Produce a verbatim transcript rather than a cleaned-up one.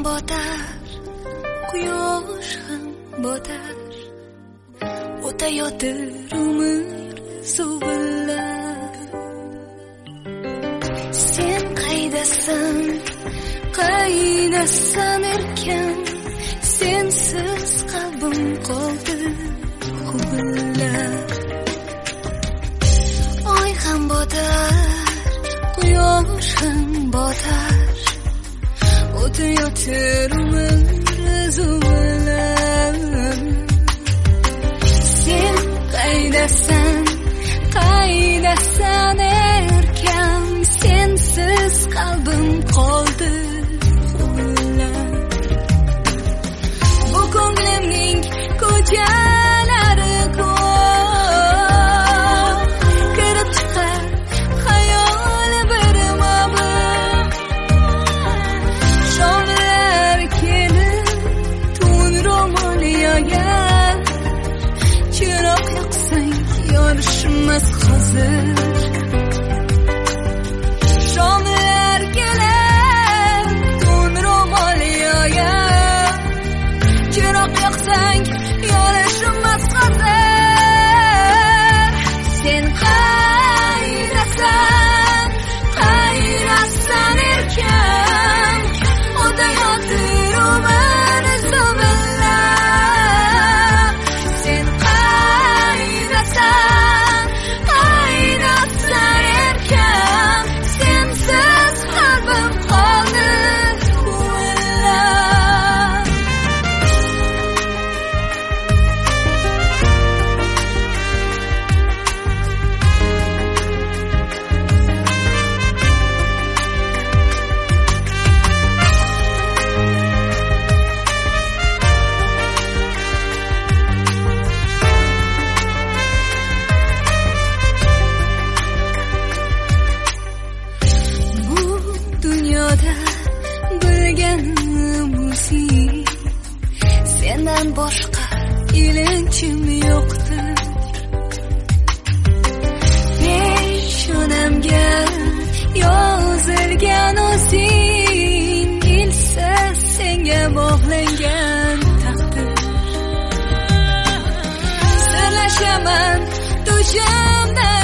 botar, quyosh ham botar, o'tayotir umr suvillab. Sen qaydasan, qaydasan erkan, sensiz qalbim qoldi huvillab. Oy ham botar, quyosh ham botar, o'tayotir umr zuvillab. Sen qaydasan, qaydasan erkan, sensiz qalbim qoldi huvillab. Bu ko'nglimning ko'chalari ko'p, kirib chiqar xayol birma-bir. Shomlar kelib tun ro'mol yoyar, chiroq yoqsang yorishmas hozir. Shomlar kelib tun ro'mol yoyar, chiroq yoqsang yorishmas hozir. Sen qaydasan, qaydasan erkan, o'tayotir umr zuvillab. Sen qaydasan, qaydasan erkan, sensiz qalbim qoldi huvillab. Bu dunyoda bilganim o'zing, sendan boshqa ilinchim yo'qdir. Peshonamga yozilgan o'zing, ilsiz senga bog'langan taqdir. Sirlashaman tushimda